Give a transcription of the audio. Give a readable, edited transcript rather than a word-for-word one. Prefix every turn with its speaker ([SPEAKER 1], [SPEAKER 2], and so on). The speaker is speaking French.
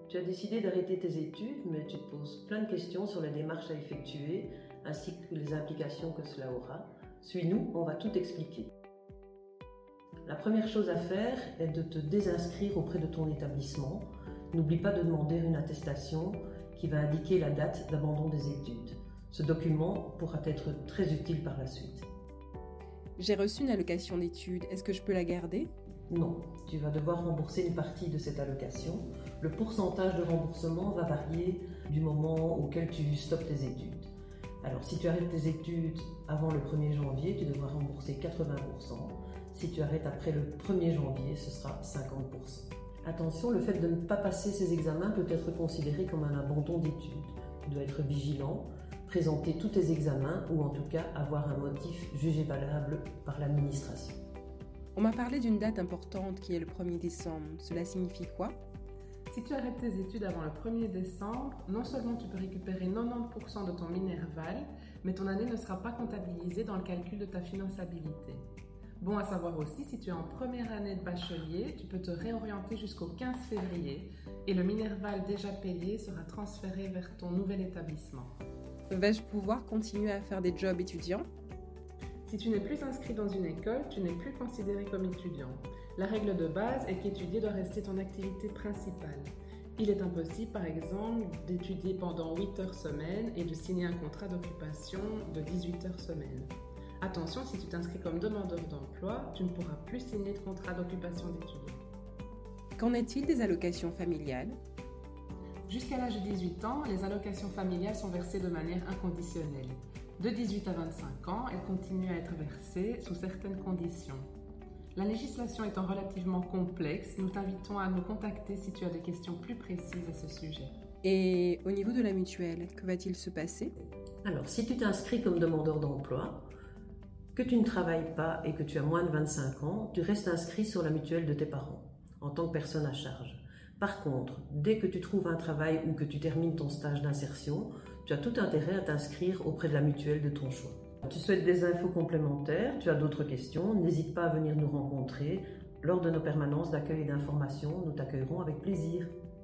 [SPEAKER 1] Tu as décidé d'arrêter tes études, mais tu te poses plein de questions sur les démarches à effectuer, ainsi que les implications que cela aura. Suis-nous, on va tout expliquer. La première chose à faire est de te désinscrire auprès de ton établissement. N'oublie pas de demander une attestation qui va indiquer la date d'abandon des études. Ce document pourra être très utile par la suite.
[SPEAKER 2] J'ai reçu une allocation d'études, est-ce que je peux la garder ?
[SPEAKER 1] Non, tu vas devoir rembourser une partie de cette allocation. Le pourcentage de remboursement va varier du moment auquel tu stoppes tes études. Alors, si tu arrêtes tes études avant le 1er janvier, tu devras rembourser 80%. Si tu arrêtes après le 1er janvier, ce sera 50%. Attention, le fait de ne pas passer ces examens peut être considéré comme un abandon d'études. Tu dois être vigilant, présenter tous tes examens ou en tout cas avoir un motif jugé valable par l'administration.
[SPEAKER 2] On m'a parlé d'une date importante qui est le 1er décembre. Cela signifie quoi ?
[SPEAKER 3] Si tu arrêtes tes études avant le 1er décembre, non seulement tu peux récupérer 90% de ton minerval, mais ton année ne sera pas comptabilisée dans le calcul de ta finançabilité. Bon à savoir aussi, si tu es en première année de bachelier, tu peux te réorienter jusqu'au 15 février et le minerval déjà payé sera transféré vers ton nouvel établissement.
[SPEAKER 2] Vais-je pouvoir continuer à faire des jobs étudiants ?
[SPEAKER 3] Si tu n'es plus inscrit dans une école, tu n'es plus considéré comme étudiant. La règle de base est qu'étudier doit rester ton activité principale. Il est impossible, par exemple, d'étudier pendant 8 heures semaine et de signer un contrat d'occupation de 18 heures semaine. Attention, si tu t'inscris comme demandeur d'emploi, tu ne pourras plus signer de contrat d'occupation d'étudiant.
[SPEAKER 2] Qu'en est-il des allocations familiales ?
[SPEAKER 3] Jusqu'à l'âge de 18 ans, les allocations familiales sont versées de manière inconditionnelle. De 18 à 25 ans, elles continuent à être versées sous certaines conditions. La législation étant relativement complexe, nous t'invitons à nous contacter si tu as des questions plus précises à ce sujet.
[SPEAKER 2] Et au niveau de la mutuelle, que va-t-il se passer ?
[SPEAKER 1] Alors, si tu t'inscris comme demandeur d'emploi, que tu ne travailles pas et que tu as moins de 25 ans, tu restes inscrit sur la mutuelle de tes parents, en tant que personne à charge. Par contre, dès que tu trouves un travail ou que tu termines ton stage d'insertion, tu as tout intérêt à t'inscrire auprès de la mutuelle de ton choix. Tu souhaites des infos complémentaires, tu as d'autres questions, n'hésite pas à venir nous rencontrer lors de nos permanences d'accueil et d'information, nous t'accueillerons avec plaisir.